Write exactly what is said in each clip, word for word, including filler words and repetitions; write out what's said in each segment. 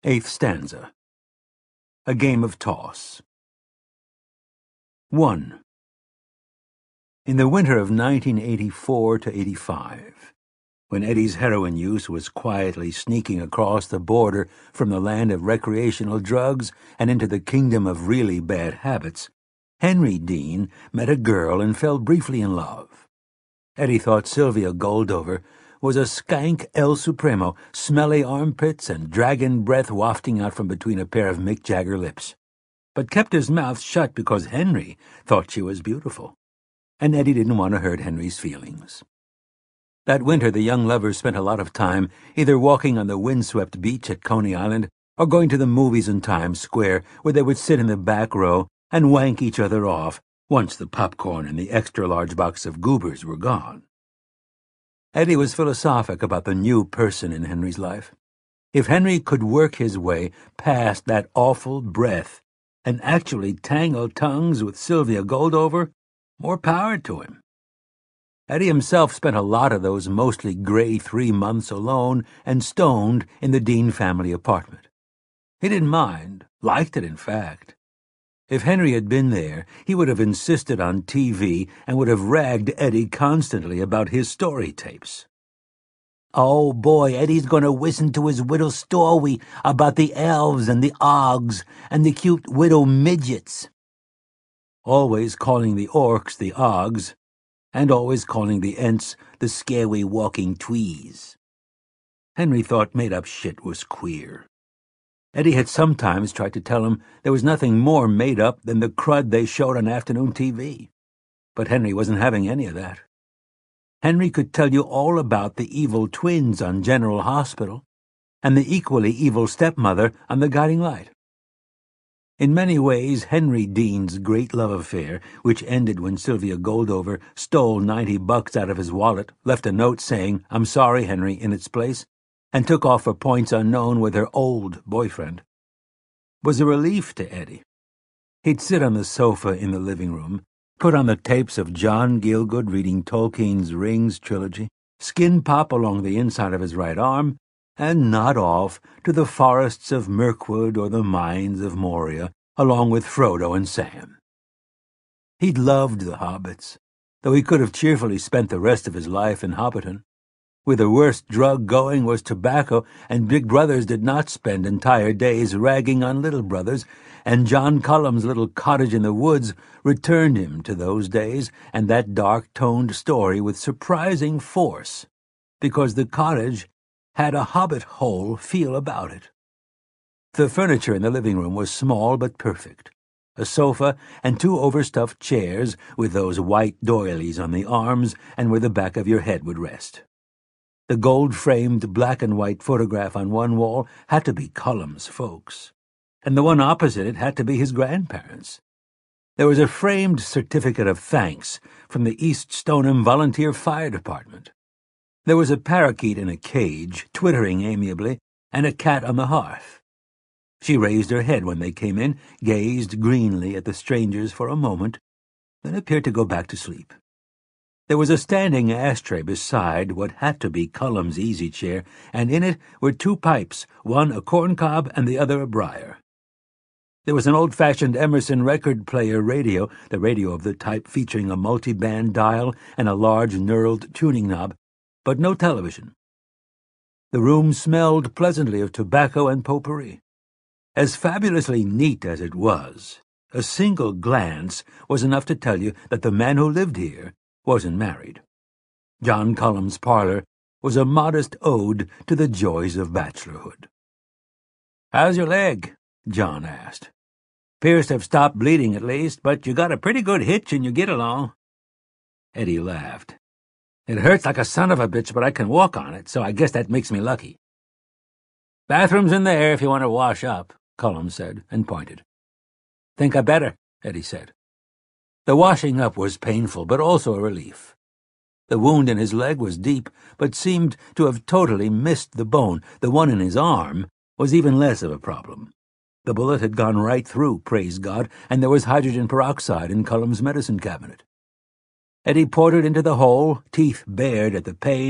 Eighth stanza. A game of toss. One. In the winter of nineteen eighty-four to eighty-five, when Eddie's heroin use was quietly sneaking across the border from the land of recreational drugs and into the kingdom of really bad habits, Henry Dean met a girl and fell briefly in love. Eddie thought Sylvia Goldover was a skank El Supremo, smelly armpits and dragon breath wafting out from between a pair of Mick Jagger lips, but kept his mouth shut because Henry thought she was beautiful, and Eddie didn't want to hurt Henry's feelings. That winter the young lovers spent a lot of time either walking on the windswept beach at Coney Island or going to the movies in Times Square, where they would sit in the back row and wank each other off once the popcorn and the extra-large box of goobers were gone. Eddie was philosophic about the new person in Henry's life. If Henry could work his way past that awful breath and actually tangle tongues with Sylvia Goldover, more power to him. Eddie himself spent a lot of those mostly gray three months alone and stoned in the Dean family apartment. He didn't mind, liked it in fact. If Henry had been there, he would have insisted on T V and would have ragged Eddie constantly about his story tapes. Oh boy, Eddie's going to listen to his widow story about the elves and the ogs and the cute widow midgets. Always calling the orcs the ogs, and always calling the ents the scary walking twees. Henry thought made-up shit was queer. Eddie had sometimes tried to tell him there was nothing more made up than the crud they showed on afternoon T V. But Henry wasn't having any of that. Henry could tell you all about the evil twins on General Hospital and the equally evil stepmother on The Guiding Light. In many ways, Henry Dean's great love affair, which ended when Sylvia Goldover stole ninety bucks out of his wallet, left a note saying, "I'm sorry, Henry," in its place, and took off for points unknown with her old boyfriend, was a relief to Eddie. He'd sit on the sofa in the living room, put on the tapes of John Gielgud reading Tolkien's Rings trilogy, skin pop along the inside of his right arm, and nod off to the forests of Mirkwood or the mines of Moria, along with Frodo and Sam. He'd loved the hobbits, though he could have cheerfully spent the rest of his life in Hobbiton, where the worst drug going was tobacco, and big brothers did not spend entire days ragging on little brothers, and John Cullum's little cottage in the woods returned him to those days and that dark-toned story with surprising force, because the cottage had a hobbit hole feel about it. The furniture in the living room was small but perfect. A sofa and two overstuffed chairs with those white doilies on the arms and where the back of your head would rest. The gold-framed black-and-white photograph on one wall had to be Cullum's folks, and the one opposite it had to be his grandparents. There was a framed certificate of thanks from the East Stoneham Volunteer Fire Department. There was a parakeet in a cage, twittering amiably, and a cat on the hearth. She raised her head when they came in, gazed greenly at the strangers for a moment, then appeared to go back to sleep. There was a standing ashtray beside what had to be Cullum's easy chair, and in it were two pipes, one a corncob and the other a briar. There was an old-fashioned Emerson record player radio, the radio of the type featuring a multi-band dial and a large knurled tuning knob, but no television. The room smelled pleasantly of tobacco and potpourri. As fabulously neat as it was, a single glance was enough to tell you that the man who lived here wasn't married. John Cullum's parlor was a modest ode to the joys of bachelorhood. "How's your leg?" John asked. "'Pears to have stopped bleeding at least, but you got a pretty good hitch and you get along." Eddie laughed. "It hurts like a son of a bitch, but I can walk on it, so I guess that makes me lucky." "Bathroom's in there if you want to wash up," Cullum said, and pointed. "Think I better," Eddie said. The washing up was painful, but also a relief. The wound in his leg was deep, but seemed to have totally missed the bone. The one in his arm was even less of a problem. The bullet had gone right through, praise God, and there was hydrogen peroxide in Cullum's medicine cabinet. Eddie poured it into the hole, teeth bared at the pain,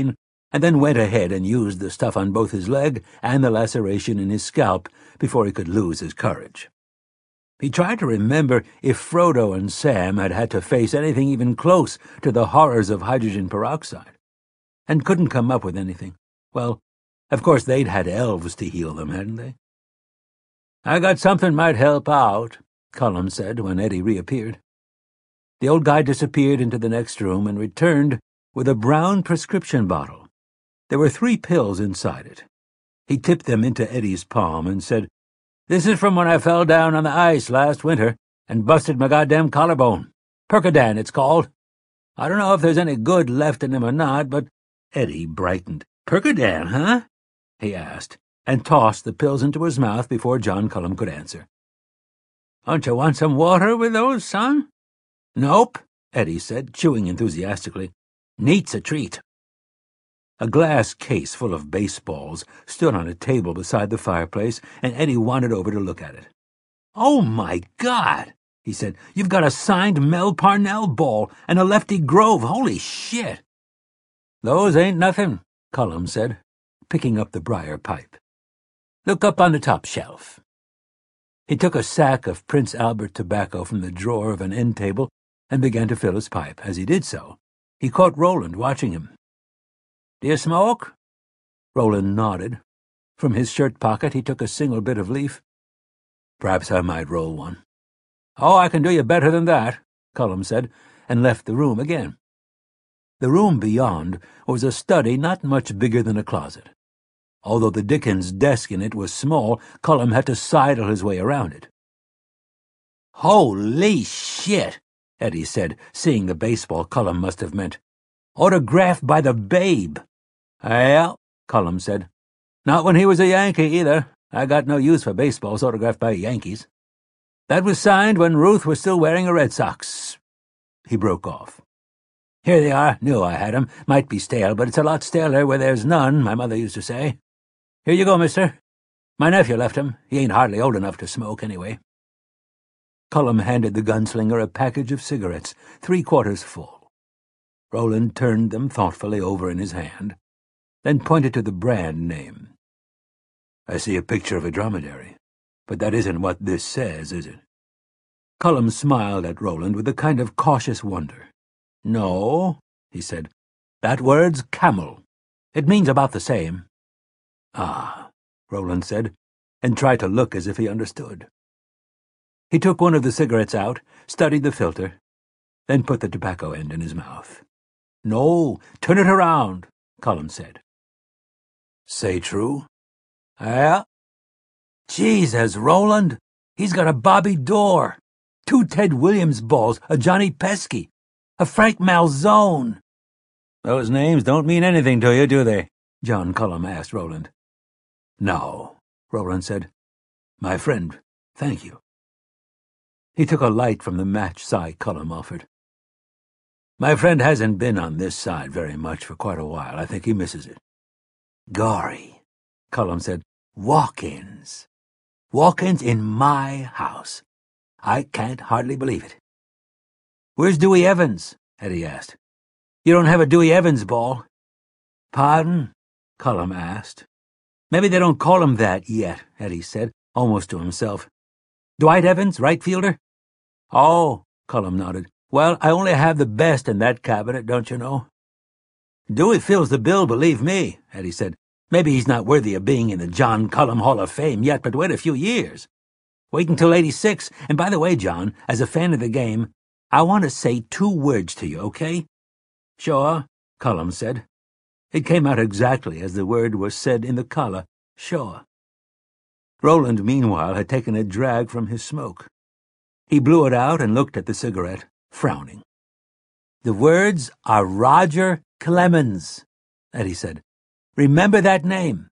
and then went ahead and used the stuff on both his leg and the laceration in his scalp before he could lose his courage. He tried to remember if Frodo and Sam had had to face anything even close to the horrors of hydrogen peroxide, and couldn't come up with anything. Well, of course they'd had elves to heal them, hadn't they? "I got something might help out," Cullum said when Eddie reappeared. The old guy disappeared into the next room and returned with a brown prescription bottle. There were three pills inside it. He tipped them into Eddie's palm and said, "This is from when I fell down on the ice last winter and busted my goddamn collarbone. Percodan, it's called. I don't know if there's any good left in him or not, but—" Eddie brightened. "Percodan, huh?" he asked, and tossed the pills into his mouth before John Cullum could answer. "Don't you want some water with those, son?" "Nope," Eddie said, chewing enthusiastically. "Neat's a treat." A glass case full of baseballs stood on a table beside the fireplace, and Eddie wandered over to look at it. "Oh, my God," he said. "You've got a signed Mel Parnell ball and a Lefty Grove. Holy shit." "Those ain't nothing," Cullum said, picking up the briar pipe. "Look up on the top shelf." He took a sack of Prince Albert tobacco from the drawer of an end table and began to fill his pipe. As he did so, he caught Roland watching him. "Do you smoke?" Roland nodded. From his shirt pocket he took a single bit of leaf. "Perhaps I might roll one." "Oh, I can do you better than that," Cullum said, and left the room again. The room beyond was a study not much bigger than a closet. Although the Dickens desk in it was small, Cullum had to sidle his way around it. "Holy shit," Eddie said, seeing the baseball Cullum must have meant. "Autographed by the Babe." "Yeah," Cullum said. "Not when he was a Yankee, either. I got no use for baseballs autographed by Yankees. That was signed when Ruth was still wearing a Red Sox." He broke off. "Here they are. Knew I had 'em. Might be stale, but it's a lot staler where there's none, my mother used to say. Here you go, mister. My nephew left 'em. He ain't hardly old enough to smoke, anyway." Cullum handed the gunslinger a package of cigarettes, three-quarters full. Roland turned them thoughtfully over in his hand, then pointed to the brand name. "I see a picture of a dromedary, but that isn't what this says, is it?" Cullum smiled at Roland with a kind of cautious wonder. "No," he said. "That word's camel. It means about the same." "Ah," Roland said, and tried to look as if he understood. He took one of the cigarettes out, studied the filter, then put the tobacco end in his mouth. "No, turn it around," Cullum said. "Say true?" "Yeah." "Jesus, Roland, he's got a Bobby Dorr, two Ted Williams balls, a Johnny Pesky, a Frank Malzone." "Those names don't mean anything to you, do they?" John Cullum asked Roland. "No," Roland said. "My friend, thank you." He took a light from the match Cy Cullum offered. "My friend hasn't been on this side very much for quite a while. I think he misses it." "Gory," Cullum said. "Walk-ins. Walk-ins in my house. I can't hardly believe it." "Where's Dewey Evans?" Eddie asked. "You don't have a Dewey Evans ball?" "Pardon?" Cullum asked. "Maybe they don't call him that yet," Eddie said, almost to himself. "Dwight Evans, right fielder?" "Oh," Cullum nodded. "Well, I only have the best in that cabinet, don't you know?" "Dewey fills the bill, believe me," Eddie said. "Maybe he's not worthy of being in the John Cullum Hall of Fame yet, but wait a few years. Wait until eighty-six, and by the way, John, as a fan of the game, I want to say two words to you, okay?" "Sure," Cullum said. It came out exactly as the word was said in the collar. Sure. Roland, meanwhile, had taken a drag from his smoke. He blew it out and looked at the cigarette, frowning. "The words are Roger Clemens," Eddie said. "Remember that name."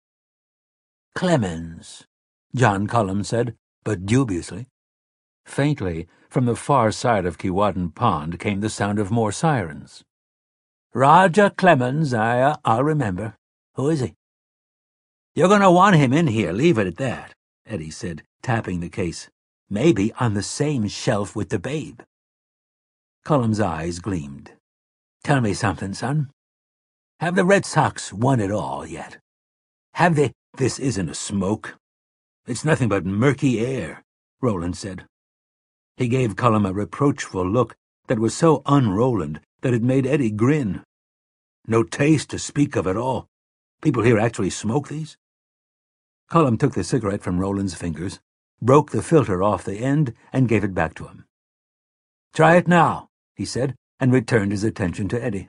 "Clemens," John Cullum said, but dubiously. Faintly, from the far side of Keewatin Pond came the sound of more sirens. "Roger Clemens, I, uh, I'll remember. Who is he?" "You're going to want him in here, leave it at that," Eddie said, tapping the case. "Maybe on the same shelf with the Babe." Cullum's eyes gleamed. "Tell me something, son." Have the Red Sox won it all yet? Have they? This isn't a smoke. It's nothing but murky air, Roland said. He gave Cullum a reproachful look that was so un-Roland that it made Eddie grin. No taste to speak of at all. People here actually smoke these? Cullum took the cigarette from Roland's fingers, broke the filter off the end, and gave it back to him. "Try it now," he said, and returned his attention to Eddie.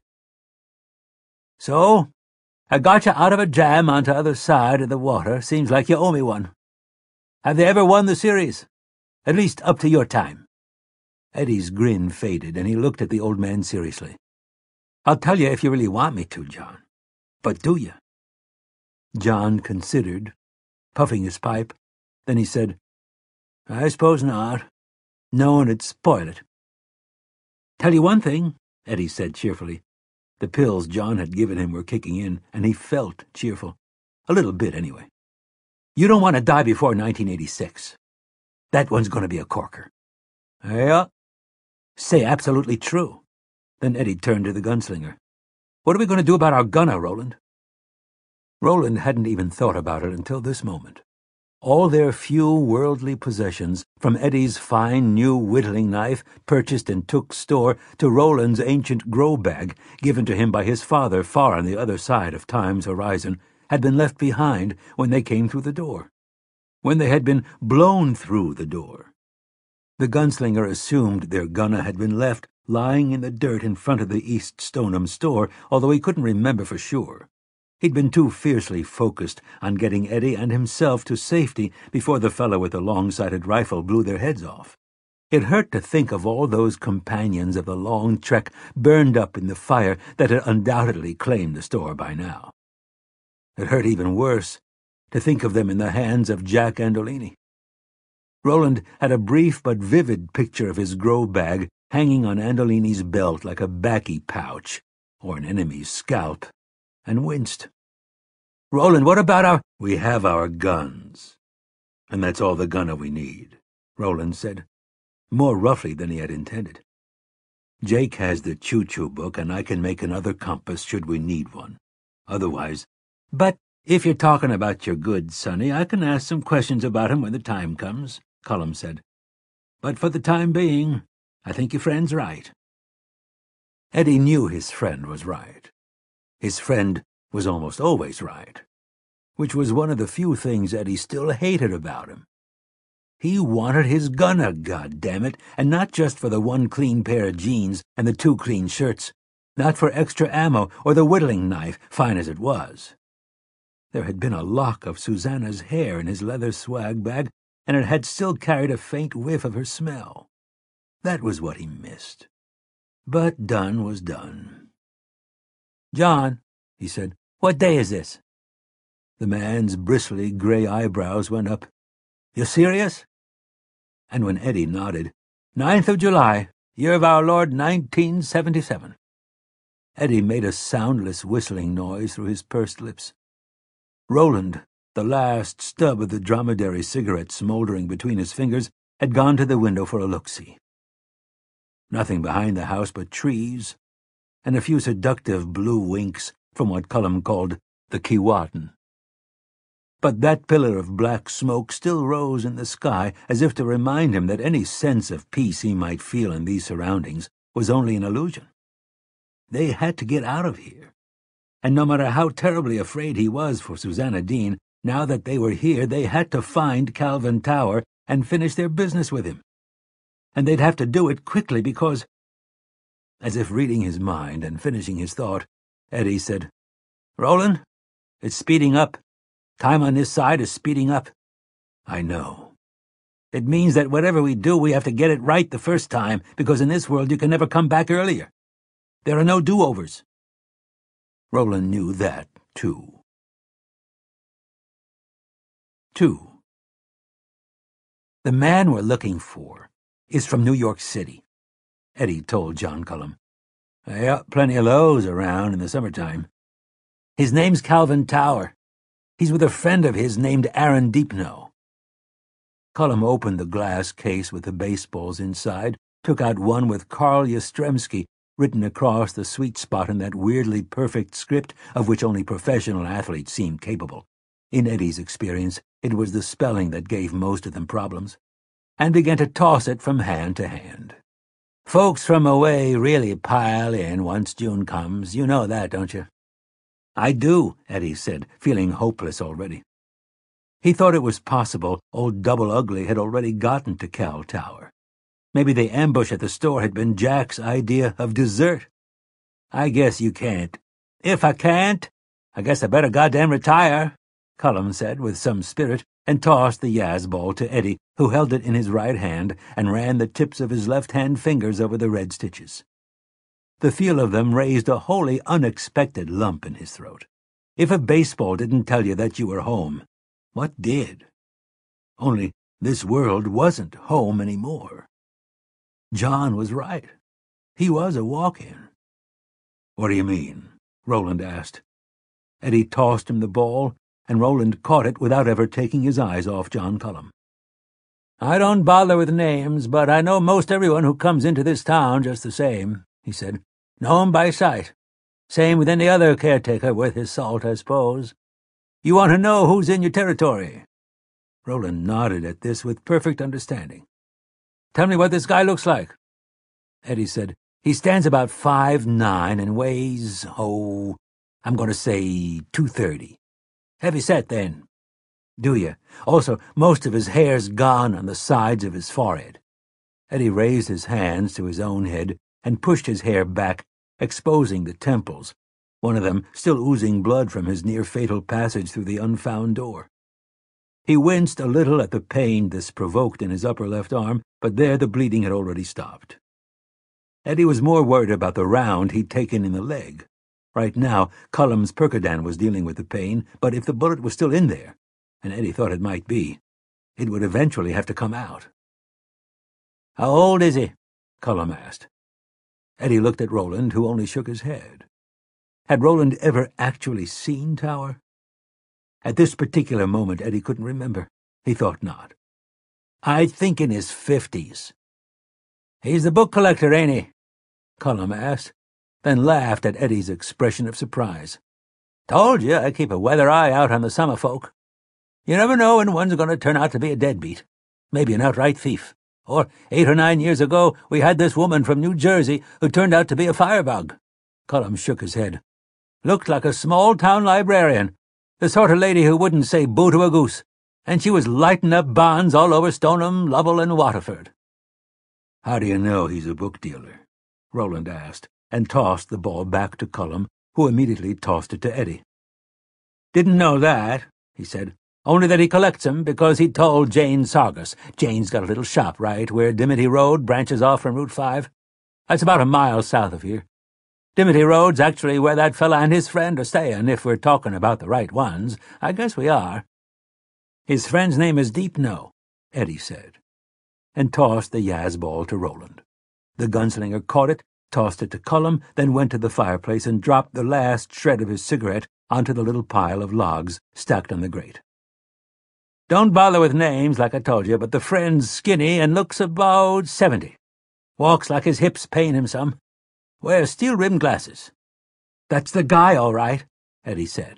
"So, I got you out of a jam onto the other side of the water. Seems like you owe me one. Have they ever won the series? At least up to your time?" Eddie's grin faded, and he looked at the old man seriously. "I'll tell you if you really want me to, John. But do you?" John considered, puffing his pipe. Then he said, "I suppose not. Knowing it'd spoil it." "Tell you one thing," Eddie said cheerfully. The pills John had given him were kicking in, and he felt cheerful. A little bit, anyway. "You don't want to die before nineteen eighty-six. That one's going to be a corker." "Yeah." "Say absolutely true." Then Eddie turned to the gunslinger. "What are we going to do about our gunner, Roland?" Roland hadn't even thought about it until this moment. All their few worldly possessions, from Eddie's fine new whittling knife purchased in Took's store to Roland's ancient grow bag given to him by his father far on the other side of time's horizon, had been left behind when they came through the door, when they had been blown through the door. The gunslinger assumed their gunner had been left lying in the dirt in front of the East Stoneham store, although he couldn't remember for sure. He'd been too fiercely focused on getting Eddie and himself to safety before the fellow with the long-sighted rifle blew their heads off. It hurt to think of all those companions of the long trek burned up in the fire that had undoubtedly claimed the store by now. It hurt even worse to think of them in the hands of Jack Andolini. Roland had a brief but vivid picture of his grow bag hanging on Andolini's belt like a baccy pouch, or an enemy's scalp, and winced. "Roland, what about our—" "We have our guns, and that's all the gunner we need," Roland said, more roughly than he had intended. "Jake has the choo-choo book, and I can make another compass should we need one. Otherwise—" "But if you're talking about your good Sonny, I can ask some questions about him when the time comes," Cullum said. "But for the time being, I think your friend's right." Eddie knew his friend was right. His friend was almost always right, which was one of the few things Eddie still hated about him. He wanted his gunner, goddammit, and not just for the one clean pair of jeans and the two clean shirts, not for extra ammo or the whittling knife, fine as it was. There had been a lock of Susanna's hair in his leather swag bag, and it had still carried a faint whiff of her smell. That was what he missed. But done was done. "John," he said, "what day is this?" The man's bristly gray eyebrows went up. "You serious?" And when Eddie nodded, ninth of July, year of our Lord nineteen seventy-seven. Eddie made a soundless whistling noise through his pursed lips. Roland, the last stub of the dromedary cigarette smoldering between his fingers, had gone to the window for a look-see. Nothing behind the house but trees, and a few seductive blue winks from what Cullum called the Keewatin. But that pillar of black smoke still rose in the sky as if to remind him that any sense of peace he might feel in these surroundings was only an illusion. They had to get out of here, and no matter how terribly afraid he was for Susanna Dean, now that they were here they had to find Calvin Tower and finish their business with him. And they'd have to do it quickly because— As if reading his mind and finishing his thought, Eddie said, "Roland, it's speeding up. Time on this side is speeding up." "I know. It means that whatever we do, we have to get it right the first time, because in this world you can never come back earlier. There are no do-overs." Roland knew that, too. Two. "The man we're looking for is from New York City," Eddie told John Cullum. "Yeah, plenty of those around in the summertime. His name's Calvin Tower. He's with a friend of his named Aaron Deepno." Cullum opened the glass case with the baseballs inside, took out one with Carl Yastrzemski, written across the sweet spot in that weirdly perfect script of which only professional athletes seem capable. In Eddie's experience, it was the spelling that gave most of them problems, and began to toss it from hand to hand. "Folks from away really pile in once June comes. You know that, don't you?" "I do," Eddie said, feeling hopeless already. He thought it was possible old Double Ugly had already gotten to Cal Tower. Maybe the ambush at the store had been Jack's idea of dessert. "I guess you can't." "If I can't, I guess I better goddamn retire," Cullum said with some spirit, and tossed the Yaz ball to Eddie, who held it in his right hand and ran the tips of his left-hand fingers over the red stitches. The feel of them raised a wholly unexpected lump in his throat. If a baseball didn't tell you that you were home, what did? Only this world wasn't home anymore. John was right. He was a walk-in. "What do you mean?" Roland asked. Eddie tossed him the ball, and Roland caught it without ever taking his eyes off John Cullum. "I don't bother with names, but I know most everyone who comes into this town just the same," he said. "Know 'em by sight. Same with any other caretaker worth his salt, I suppose. You want to know who's in your territory?" Roland nodded at this with perfect understanding. "Tell me what this guy looks like." Eddie said, "He stands about five nine and weighs, oh, I'm going to say two thirty. Heavy set, then." "Do you? Also, most of his hair's gone on the sides of his forehead." Eddie raised his hands to his own head and pushed his hair back, exposing the temples, one of them still oozing blood from his near-fatal passage through the unfound door. He winced a little at the pain this provoked in his upper left arm, but there the bleeding had already stopped. Eddie was more worried about the round he'd taken in the leg. Right now, Cullum's Percodan was dealing with the pain, but if the bullet was still in there, and Eddie thought it might be, it would eventually have to come out. "How old is he?" Cullum asked. Eddie looked at Roland, who only shook his head. Had Roland ever actually seen Tower? At this particular moment, Eddie couldn't remember. He thought not. "I think in his fifties." "He's the book collector, ain't he?" Cullum asked, then laughed at Eddie's expression of surprise. "Told you I keep a weather eye out on the summer folk. You never know when one's going to turn out to be a deadbeat, maybe an outright thief. Or eight or nine years ago, we had this woman from New Jersey who turned out to be a firebug." Cullum shook his head. "Looked like a small-town librarian, the sort of lady who wouldn't say boo to a goose, and she was lighting up bonds all over Stoneham, Lovell, and Waterford." "How do you know he's a book dealer?" Roland asked, and tossed the ball back to Cullum, who immediately tossed it to Eddie. "Didn't know that," he said. "Only that he collects 'em because he told Jane Sargus. Jane's got a little shop right where Dimity Road branches off from Route five. That's about a mile south of here. Dimity Road's actually where that fella and his friend are staying, if we're talking about the right ones. I guess we are." "His friend's name is Deepno," Eddie said, and tossed the Yaz ball to Roland. The gunslinger caught it, tossed it to Cullum, then went to the fireplace and dropped the last shred of his cigarette onto the little pile of logs stacked on the grate. "Don't bother with names, like I told you, but the friend's skinny and looks about seventy. Walks like his hips pain him some. Wears steel-rimmed glasses." "That's the guy, all right," Eddie said.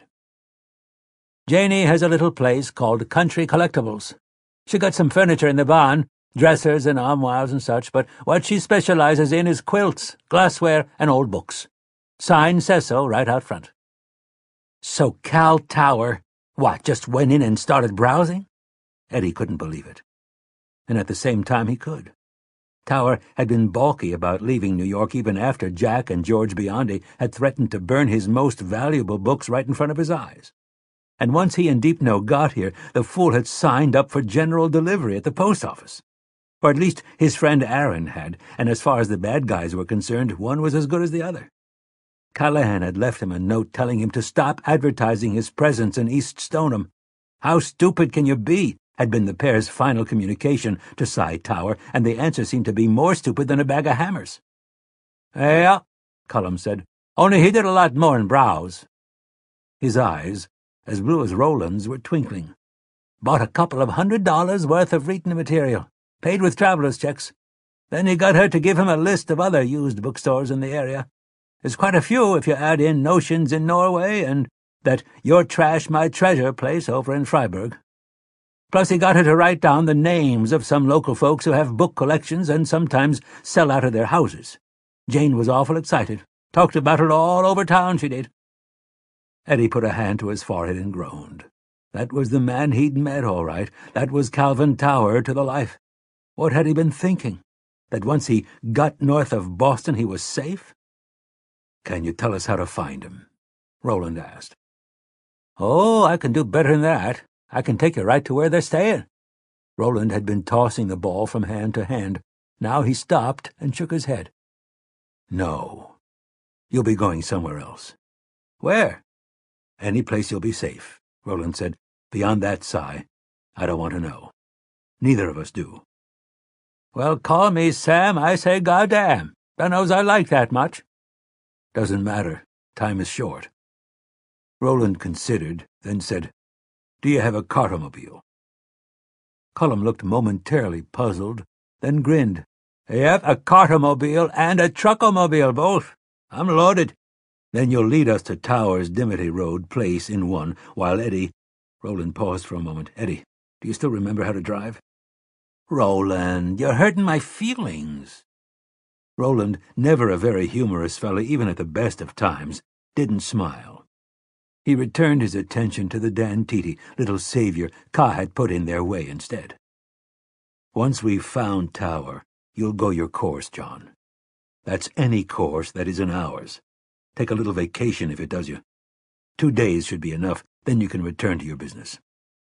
"Janie has a little place called Country Collectibles. She got some furniture in the barn, dressers and armoires and such, but what she specializes in is quilts, glassware, and old books. Sign says so right out front." "So Cal Tower, what, just went in and started browsing?" Eddie couldn't believe it. And at the same time he could. Tower had been balky about leaving New York even after Jack and George Biondi had threatened to burn his most valuable books right in front of his eyes. And once he and Deepno got here, the fool had signed up for general delivery at the post office. Or at least his friend Aaron had, and as far as the bad guys were concerned, one was as good as the other. Callahan had left him a note telling him to stop advertising his presence in East Stoneham. "How stupid can you be?" had been the pair's final communication to Cy Tower, and the answer seemed to be more stupid than a bag of hammers. "Yeah," Cullum said. "Only he did a lot more'n browse." His eyes, as blue as Roland's, were twinkling. "Bought a couple of hundred dollars worth of reading material. Paid with traveler's checks. Then he got her to give him a list of other used bookstores in the area. There's quite a few if you add in Notions in Norway and that Your Trash, My Treasure place over in Freiburg. Plus he got her to write down the names of some local folks who have book collections and sometimes sell out of their houses. Jane was awful excited. Talked about it all over town, she did. Eddie put a hand to his forehead and groaned. That was the man he'd met, all right. That was Calvin Tower to the life. What had he been thinking? That once he got north of Boston he was safe? "Can you tell us how to find him?" Roland asked. "Oh, I can do better than that. I can take you right to where they're staying." Roland had been tossing the ball from hand to hand. Now he stopped and shook his head. "No. You'll be going somewhere else." "Where?" "Any place you'll be safe," Roland said. "Beyond that, Si, I don't want to know. Neither of us do." "Well, call me Sam, I say goddamn. Dunno's I like that much." "Doesn't matter. Time is short." Roland considered, then said, "Do you have a cartomobile?" Cullum looked momentarily puzzled, then grinned. "Yep, a cartomobile and a truckomobile, both. I'm loaded." "Then you'll lead us to Towers Dimity Road place in one, while Eddie—" Roland paused for a moment. "Eddie, do you still remember how to drive?" "Roland, you're hurting my feelings." Roland, never a very humorous fellow even at the best of times, didn't smile. He returned his attention to the Dan-Titi, little savior Ka had put in their way instead. "Once we've found Tower, you'll go your course, John. That's any course that isn't ours. Take a little vacation if it does you. Two days should be enough, then you can return to your business."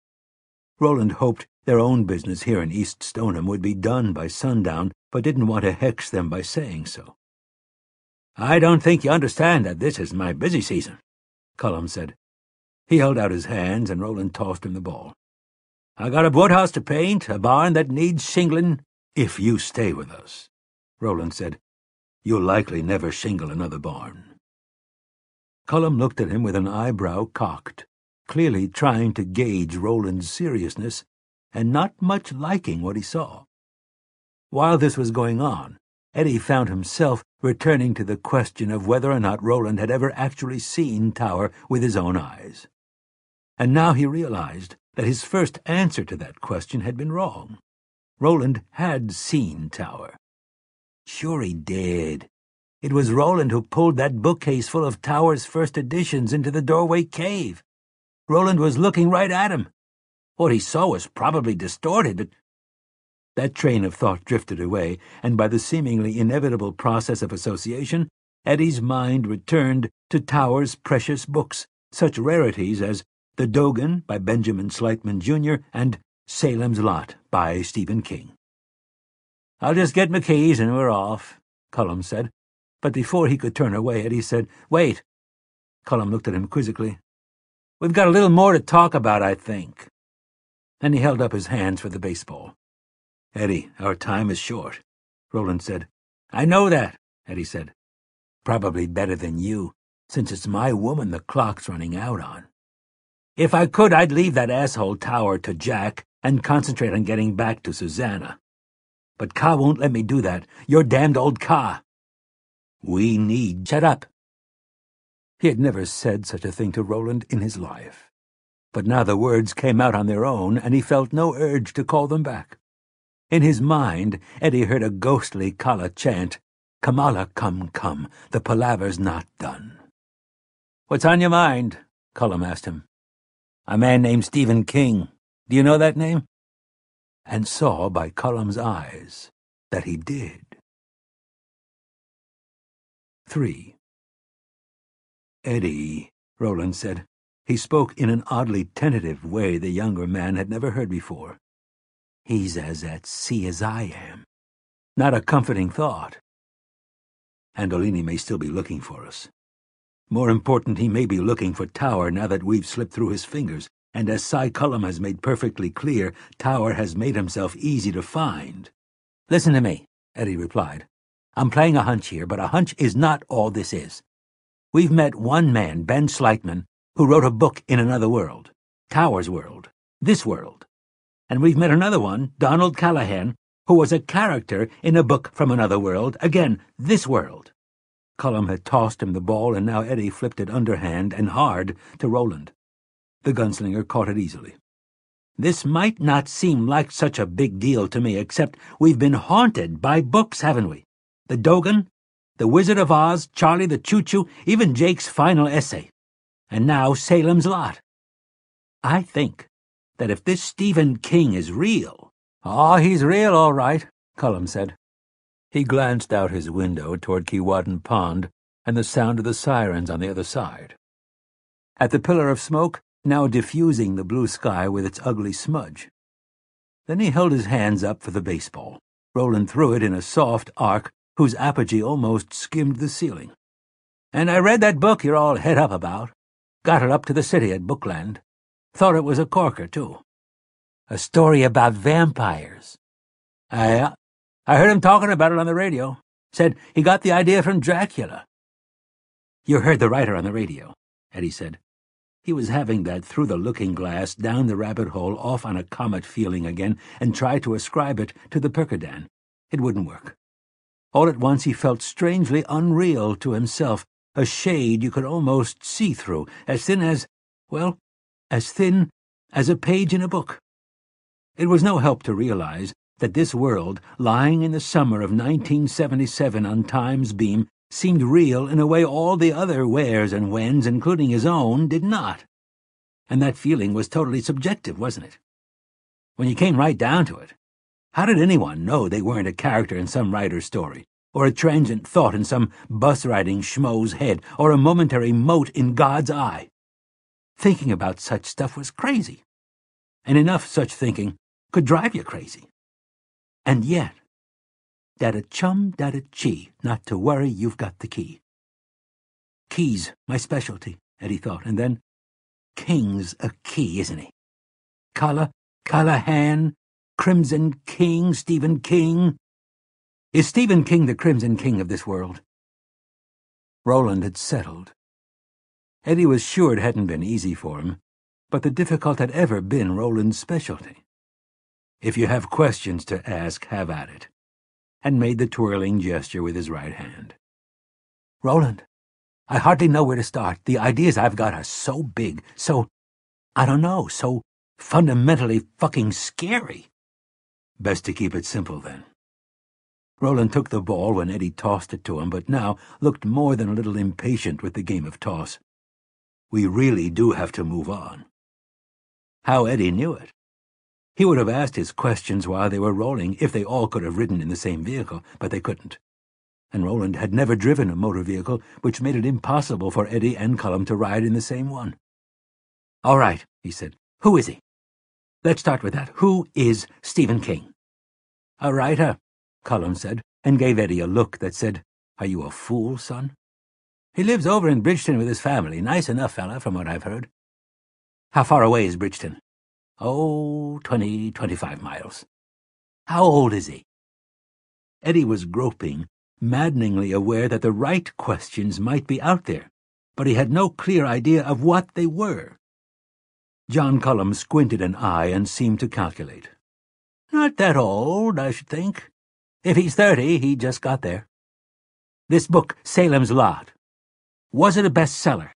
Roland hoped their own business here in East Stoneham would be done by sundown, but didn't want to hex them by saying so. "I don't think you understand that this is my busy season," Cullum said. He held out his hands, and Roland tossed him the ball. "I got a boathouse to paint, a barn that needs shingling." "If you stay with us," Roland said, "you'll likely never shingle another barn." Cullum looked at him with an eyebrow cocked, clearly trying to gauge Roland's seriousness, and not much liking what he saw. While this was going on, Eddie found himself returning to the question of whether or not Roland had ever actually seen Tower with his own eyes. And now he realized that his first answer to that question had been wrong. Roland had seen Tower. Sure he did. It was Roland who pulled that bookcase full of Tower's first editions into the doorway cave. Roland was looking right at him. What he saw was probably distorted, but that train of thought drifted away, and by the seemingly inevitable process of association, Eddie's mind returned to Tower's precious books, such rarities as The Dogan by Benjamin Slightman, Junior and Salem's Lot by Stephen King. "I'll just get my keys and we're off," Cullum said. But before he could turn away, Eddie said, "Wait." Cullum looked at him quizzically. "We've got a little more to talk about, I think." Then he held up his hands for the baseball. "Eddie, our time is short," Roland said. "I know that," Eddie said. "Probably better than you, since it's my woman the clock's running out on. If I could, I'd leave that asshole Tower to Jack and concentrate on getting back to Susanna. But Ka won't let me do that. Your damned old Ka. We need—" "Shut up." He had never said such a thing to Roland in his life. But now the words came out on their own, and he felt no urge to call them back. In his mind, Eddie heard a ghostly Kala chant, "Kamala, come, come, the palaver's not done." "What's on your mind?" Cullum asked him. "A man named Stephen King. Do you know that name?" And saw by Cullum's eyes that he did. Three. "Eddie," Roland said. He spoke in an oddly tentative way the younger man had never heard before. "He's as at sea as I am." Not a comforting thought. Andolini may still be looking for us. More important, he may be looking for Tower now that we've slipped through his fingers, and as Cy Cullum has made perfectly clear, Tower has made himself easy to find. "Listen to me," Eddie replied. "I'm playing a hunch here, but a hunch is not all this is. We've met one man, Ben Slightman, who wrote a book in another world, Tower's world, this world. And we've met another one, Donald Callahan, who was a character in a book from another world, again, this world. Cullum had tossed him the ball, and now Eddie flipped it underhand and hard to Roland. The gunslinger caught it easily. This might not seem like such a big deal to me, except we've been haunted by books, haven't we? The Dogon, The Wizard of Oz, Charlie the Choo-Choo, even Jake's final essay. And now Salem's Lot. I think that if this Stephen King is real— "Oh, he's real, all right," Cullum said. He glanced out his window toward Keewatin Pond and the sound of the sirens on the other side. At the pillar of smoke, now diffusing the blue sky with its ugly smudge. Then he held his hands up for the baseball. Roland threw it in a soft arc whose apogee almost skimmed the ceiling. "And I read that book you're all het up about. Got it up to the city at Bookland. Thought it was a corker, too. A story about vampires. I, uh, I heard him talking about it on the radio. Said he got the idea from Dracula." "You heard the writer on the radio," Eddie said. He was having that through the looking-glass, down the rabbit hole, off on a comet feeling again, and tried to ascribe it to the Percodan. It wouldn't work. All at once he felt strangely unreal to himself, a shade you could almost see through, as thin as, well, as thin as a page in a book. It was no help to realize that this world, lying in the summer of nineteen seventy-seven on Time's beam, seemed real in a way all the other wheres and whens, including his own, did not. And that feeling was totally subjective, wasn't it? When you came right down to it, how did anyone know they weren't a character in some writer's story, or a transient thought in some bus-riding schmo's head, or a momentary mote in God's eye? Thinking about such stuff was crazy, and enough such thinking could drive you crazy. And yet, dada chum dada chi, not to worry, you've got the key. Keys, my specialty, Eddie thought, and then, King's a key, isn't he? Calla, Callahan, Crimson King, Stephen King. Is Stephen King the Crimson King of this world? Roland had settled. Eddie was sure it hadn't been easy for him, but the difficult had ever been Roland's specialty. If you have questions to ask, have at it, and made the twirling gesture with his right hand. Roland, I hardly know where to start. The ideas I've got are so big, so, I don't know, so fundamentally fucking scary. Best to keep it simple, then. Roland took the ball when Eddie tossed it to him, but now looked more than a little impatient with the game of toss. We really do have to move on. How Eddie knew it. He would have asked his questions while they were rolling if they all could have ridden in the same vehicle, but they couldn't. And Roland had never driven a motor vehicle, which made it impossible for Eddie and Cullum to ride in the same one. "All right," he said. "Who is he? Let's start with that. Who is Stephen King?" "A writer," Cullum said, and gave Eddie a look that said, "Are you a fool, son? He lives over in Bridgeton with his family. Nice enough fella, from what I've heard." "How far away is Bridgeton?" "Oh, twenty, twenty-five miles." "How old is he?" Eddie was groping, maddeningly aware that the right questions might be out there, but he had no clear idea of what they were. John Cullum squinted an eye and seemed to calculate. "Not that old, I should think. If he's thirty, he just got there. This book, Salem's Lot, was it a bestseller?"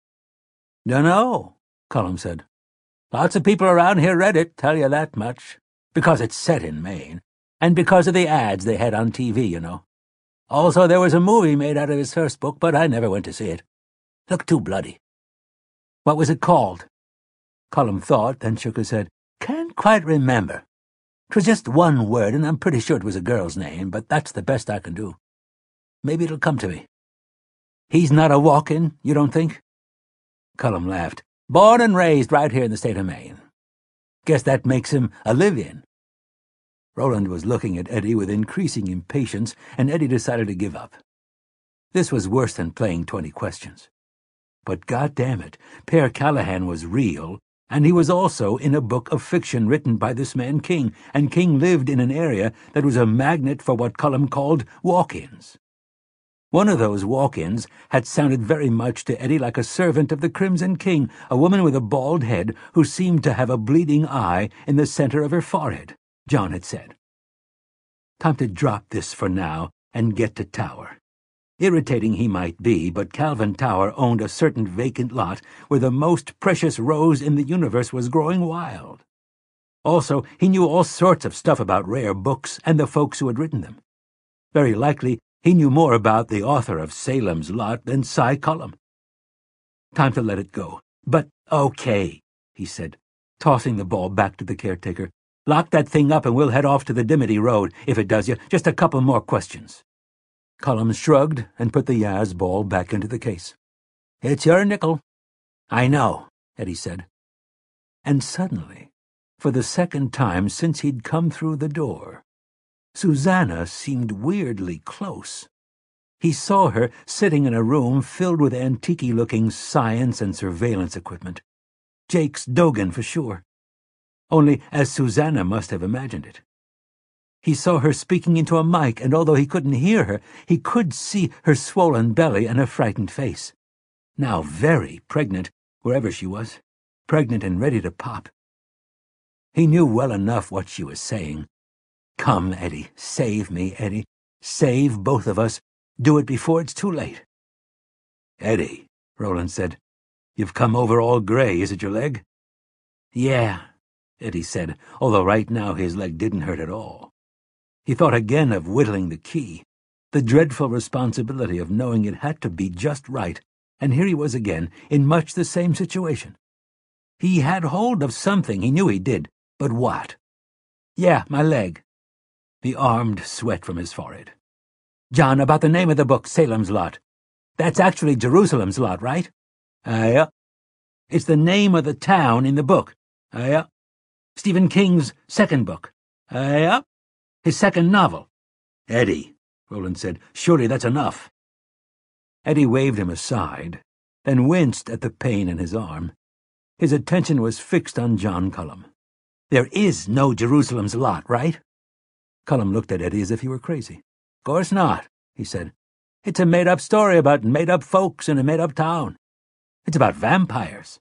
"Dunno," Cullum said. "Lots of people around here read it, tell you that much. Because it's set in Maine, and because of the ads they had on T V, you know. Also, there was a movie made out of his first book, but I never went to see it. Looked too bloody." "What was it called?" Cullum thought, then shook his head. "Can't quite remember. 'Twas just one word, and I'm pretty sure it was a girl's name, but that's the best I can do. Maybe it'll come to me." "He's not a walk-in, you don't think?" Cullum laughed. "Born and raised right here in the state of Maine. Guess that makes him a live-in." Roland was looking at Eddie with increasing impatience, and Eddie decided to give up. This was worse than playing twenty questions. But goddamn it, Per Callahan was real, and he was also in a book of fiction written by this man King, and King lived in an area that was a magnet for what Cullum called walk-ins. One of those walk-ins had sounded very much to Eddie like a servant of the Crimson King, a woman with a bald head who seemed to have a bleeding eye in the center of her forehead, John had said. Time to drop this for now and get to Tower. Irritating he might be, but Calvin Tower owned a certain vacant lot where the most precious rose in the universe was growing wild. Also, he knew all sorts of stuff about rare books and the folks who had written them. Very likely, he knew more about the author of Salem's Lot than Cy Cullum. Time to let it go. But okay, he said, tossing the ball back to the caretaker. Lock that thing up and we'll head off to the Dimity Road, if it does you. Just a couple more questions. Cullum shrugged and put the Yaz ball back into the case. It's your nickel. I know, Eddie said. And suddenly, for the second time since he'd come through the door, Susanna seemed weirdly close. He saw her sitting in a room filled with antique-looking science and surveillance equipment. Jake's Dogan for sure. Only as Susanna must have imagined it. He saw her speaking into a mic, and although he couldn't hear her, he could see her swollen belly and a frightened face. Now very pregnant, wherever she was. Pregnant and ready to pop. He knew well enough what she was saying. Come, Eddie, save me, Eddie. Save both of us. Do it before it's too late. Eddie, Roland said, you've come over all gray. Is it your leg? Yeah, Eddie said, although right now his leg didn't hurt at all. He thought again of whittling the key, the dreadful responsibility of knowing it had to be just right, and here he was again, in much the same situation. He had hold of something, he knew he did, but what? Yeah, my leg. He armed sweat from his forehead. John, about the name of the book, Salem's Lot. That's actually Jerusalem's Lot, right? Ah, uh, yeah. It's the name of the town in the book. Ah, uh, yeah. Stephen King's second book. Ah, uh, yeah. His second novel. Eddie, Roland said, surely that's enough. Eddie waved him aside, then winced at the pain in his arm. His attention was fixed on John Cullum. There is no Jerusalem's Lot, right? Cullum looked at Eddie as if he were crazy. Of course not, he said. It's a made-up story about made-up folks in a made-up town. It's about vampires.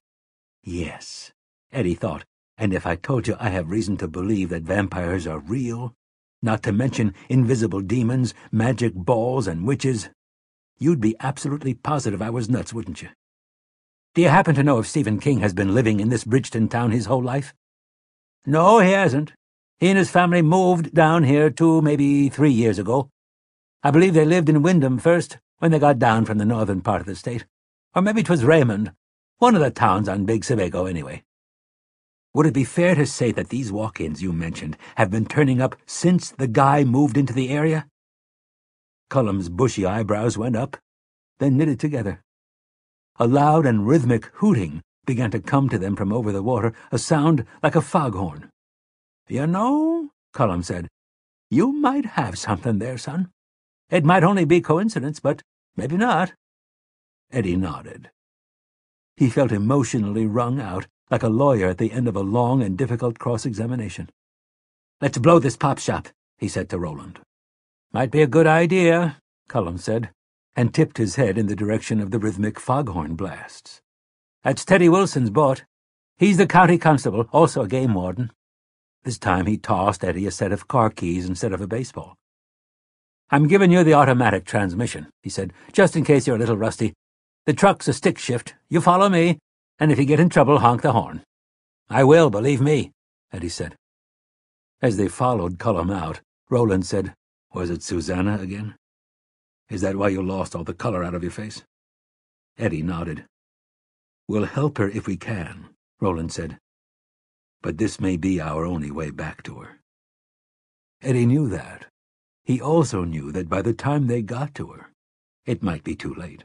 Yes, Eddie thought, and if I told you I have reason to believe that vampires are real, not to mention invisible demons, magic balls, and witches, you'd be absolutely positive I was nuts, wouldn't you? Do you happen to know if Stephen King has been living in this Bridgeton town his whole life? No, he hasn't. He and his family moved down here two, maybe three years ago. I believe they lived in Wyndham first, when they got down from the northern part of the state. Or maybe 'twas Raymond, one of the towns on Big Sebago anyway. Would it be fair to say that these walk-ins you mentioned have been turning up since the guy moved into the area? Cullum's bushy eyebrows went up, then knitted together. A loud and rhythmic hooting began to come to them from over the water, a sound like a foghorn. You know, Cullum said, you might have something there, son. It might only be coincidence, but maybe not. Eddie nodded. He felt emotionally wrung out, like a lawyer at the end of a long and difficult cross-examination. Let's blow this pop shop, he said to Roland. Might be a good idea, Cullum said, and tipped his head in the direction of the rhythmic foghorn blasts. That's Teddy Wilson's boat. He's the county constable, also a game warden. This time he tossed Eddie a set of car keys instead of a baseball. I'm giving you the automatic transmission, he said, just in case you're a little rusty. The truck's a stick shift. You follow me, and if you get in trouble, honk the horn. I will, believe me, Eddie said. As they followed Cullum out, Roland said, Was it Susanna again? Is that why you lost all the color out of your face? Eddie nodded. We'll help her if we can, Roland said. But this may be our only way back to her. Eddie knew that. He also knew that by the time they got to her, it might be too late.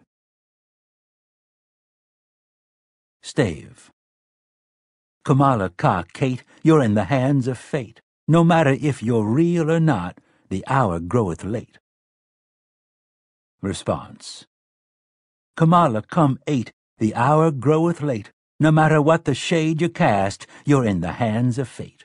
Stave. Kamala Ka, Kate, you're in the hands of fate. No matter if you're real or not, the hour groweth late. Response. Kamala, come eight, the hour groweth late. No matter what the shade you cast, you're in the hands of fate.